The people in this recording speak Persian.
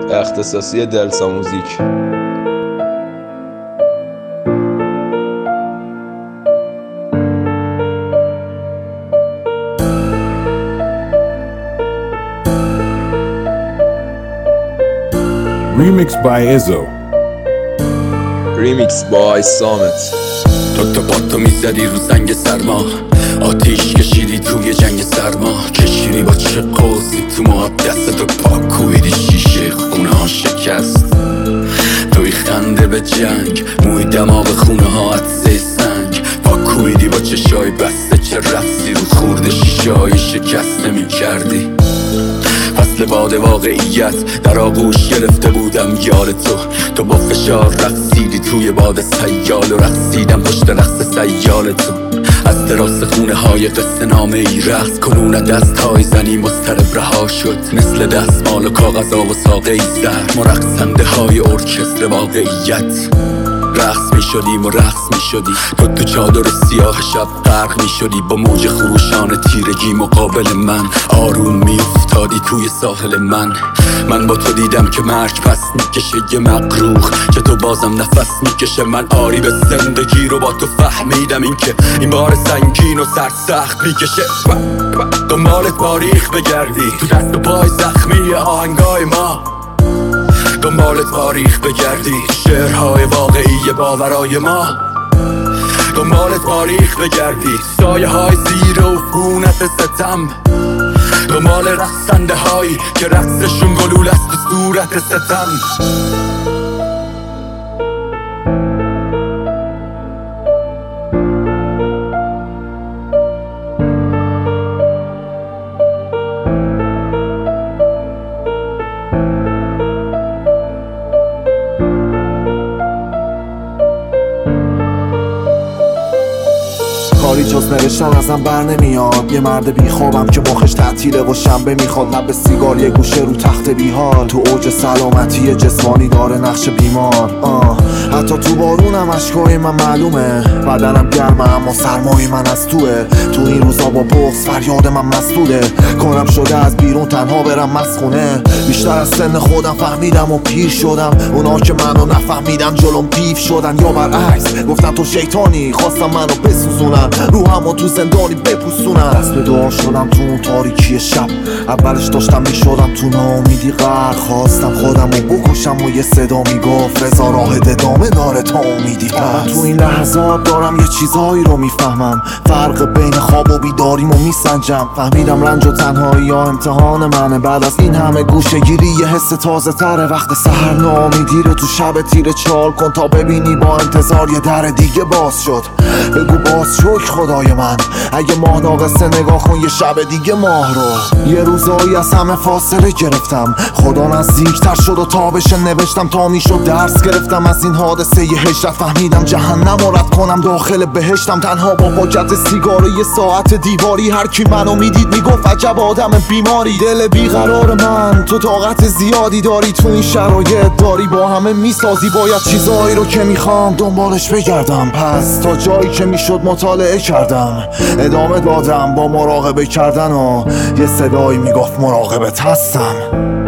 اختصاصی دلسا موزیک. Remix by Izzo. Remix by Samet. تو پاتو میزدی رو سنگ سرما، آتیش کشیدی توی جنگ سرما، کشیدی با چه قوسی تو موهات، دستتو پاک کوبیدی شیشه خونه ها شکست. توی خنده به جنگ، موی دماغ خونه ها عطسه سنگ، پاک کوبیدی با چشای بسته، چه رفتی رو خورده شیشه های شکست نمی کردی. فصل باد واقعیت در آغوش گرفته بودم یار تو با فشار رقصیدی توی باد سیال و رقصیدم پشت رقص سیال تو. از دراز خونه های قصه نامه ای رقص کنون دست های زنی مضطرب رها شد، مثل دستمال و کاغذ و ساقه ای زهر، ما رقصنده های ارکستر واقعیت. رقص می شدیم و رقص می شدی تو چادر سیاه شب غرق می شدی، با موج خروشان تیرگی مقابل من آروم می افتادی توی ساحل من با تو دیدم که مرگ پس می کشه یه مقروخ، که تو بازم نفس می کشه. من آری به زندگی رو با تو فهمیدم، این که این بار سنگین و سرسخت می کشه. دنبال تاریخ بگردی تو دست و پای زخمی آهنگای ما، دنبال تاریخ بگردی شعرهای واقعی باورای ما، دنبال تاریخ بگردی سایه های زیر و عفونت ستم، دنبال رقصنده هایی که رقصشون گلول است تو صورت ستم. کاری جز نوشتن ازم بر نمیاد، یه مرد بی خوابم که مخش تعطیله و شنبه میخواد، لب سیگار یه گوشه رو تخت بیحال، تو اوج سلامتی جسمانی داره نقش بیمار. حتی تو بارونم اشکای من معلومه، بدنم گرمه اما سرمای من از توه، تو این روزا با بغض فریاد من مسئوله، کنم شده از بیرون تنها برم مسخونه، بیشتر از سن خودم فهمیدم و پیر شدم، اونا که منو نفهمیدن جلوم دیو شدن، یا برعکس گفتن تو شیطانی خواستم منو بسوزونن، روحمو تو زندانی بپوسونن. دست به دعا شدم تو اون تاریکی شب، اولش داشتم میشدم تو ناامیدی غرق، خواستم خودمو بکشم و یه صدا میگفت رضا راه ادامه داره تا امیدی پس. تو این لحظات دارم یه چیزایی رو میفهمم، فرق بین خواب و بیداریمو میسنجم، فهمیدم رنج و تنهایی یا امتحان منه، بعد از این همه گوشه گیری یه حس تازه تره، وقت سحر ناامیدی رو تو شب تیره چال کن تا ببینی با انتظار یه در دیگه باز شد، بگو باز شکر خدای من، اگه ماه ناقصه نگاه کن یه شب دیگه ماه رو. یه روزایی از همه فاصله گرفتم، خدا نزدیکتر شد و تابش نوشتم تا میشد درس گرفتم از این حادثه یه هجرت، فهمیدم جهنم و رد کنم داخل بهشتم، تنها با پاکت سیگار یه ساعت دیواری، هر کی منو میدید میگفت عجب آدم بیماری، دل بیقرار من تو طاقت زیادی داری، تو این شرایط داری با همه میسازی، باید چیزایی رو که میخوام دنبالش بگردم، پس تا جایی که میشد مطالعه کردم، ادامه دادم با مراقبه کردن و یه صدایی میگفت مراقبت هستم.